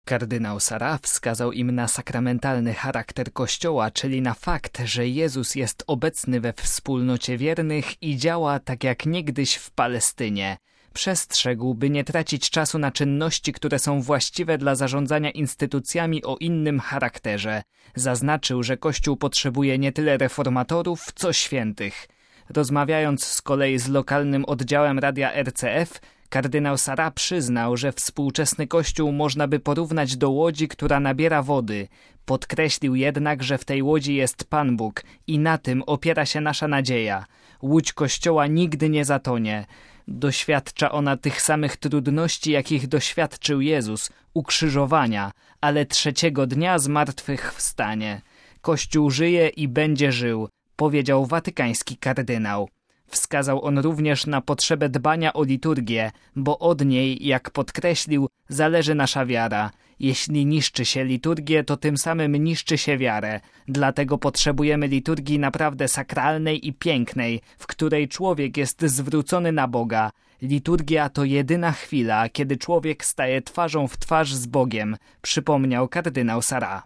Kardynał Sarah wskazał im na sakramentalny charakter Kościoła, czyli na fakt, że Jezus jest obecny we wspólnocie wiernych i działa tak jak niegdyś w Palestynie. Przestrzegł, by nie tracić czasu na czynności, które są właściwe dla zarządzania instytucjami o innym charakterze. Zaznaczył, że Kościół potrzebuje nie tyle reformatorów, co świętych. Rozmawiając z kolei z lokalnym oddziałem radia RCF, kardynał Sarah przyznał, że współczesny Kościół można by porównać do łodzi, która nabiera wody. Podkreślił jednak, że w tej łodzi jest Pan Bóg i na tym opiera się nasza nadzieja. Łódź Kościoła nigdy nie zatonie. Doświadcza ona tych samych trudności, jakich doświadczył Jezus, ukrzyżowania, ale trzeciego dnia zmartwychwstanie. Kościół żyje i będzie żył, powiedział watykański kardynał. Wskazał on również na potrzebę dbania o liturgię, bo od niej, jak podkreślił, zależy nasza wiara. Jeśli niszczy się liturgię, to tym samym niszczy się wiarę. Dlatego potrzebujemy liturgii naprawdę sakralnej i pięknej, w której człowiek jest zwrócony na Boga. Liturgia to jedyna chwila, kiedy człowiek staje twarzą w twarz z Bogiem, przypomniał kardynał Sarah.